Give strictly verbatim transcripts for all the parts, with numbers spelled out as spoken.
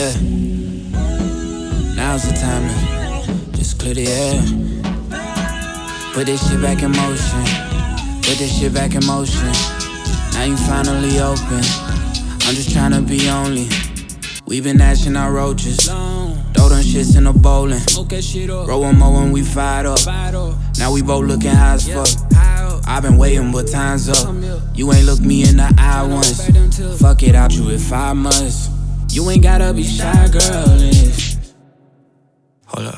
yeah. Now's the time to just clear the air. Put this shit back in motion. Put this shit back in motion. Now you finally open. I'm just tryna be only. We been ashing our roaches. Throw them shits in the bowling. Roll one more when we fired up. Now we both looking high as fuck. I been waiting, but time's up. You ain't look me in the eye once. Fuck it, I'll do it five months. You ain't gotta be shy, girl. Hold up.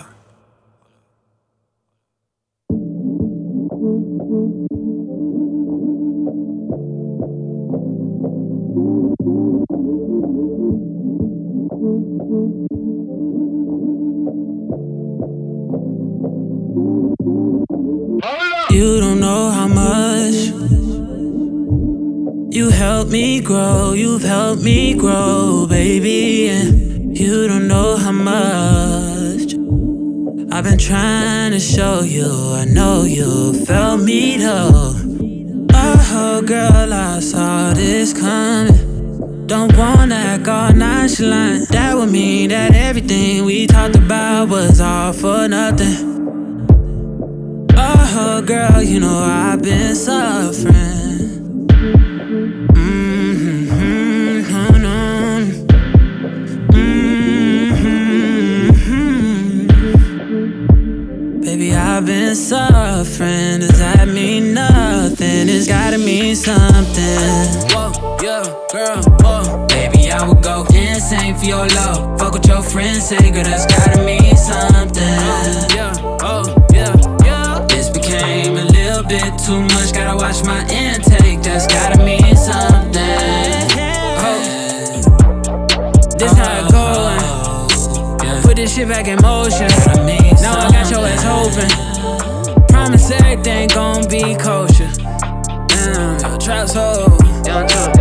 You don't know how much you helped me grow, you've helped me grow, baby. And you don't know how much I've been trying to show you. I know you felt me though. Oh girl, I saw this coming. Don't wanna act all nonchalant. That would mean that everything we talked about was all for nothing. Oh girl, you know I've been suffering. Mm-hmm, mm-hmm, mm-hmm. Baby, I've been suffering. Does that mean nothing? It's gotta mean something. Whoa, yeah, girl, whoa. Baby, I would go insane for your love. Fuck what your friends say, girl, that's gotta mean something. Oh, yeah, oh, yeah. Became a little bit too much, gotta watch my intake, that's gotta mean something. Oh. This how it going. Put this shit back in motion. Now I got your ass hoping. Promise everything gon' be kosher. Damn, your trap soul.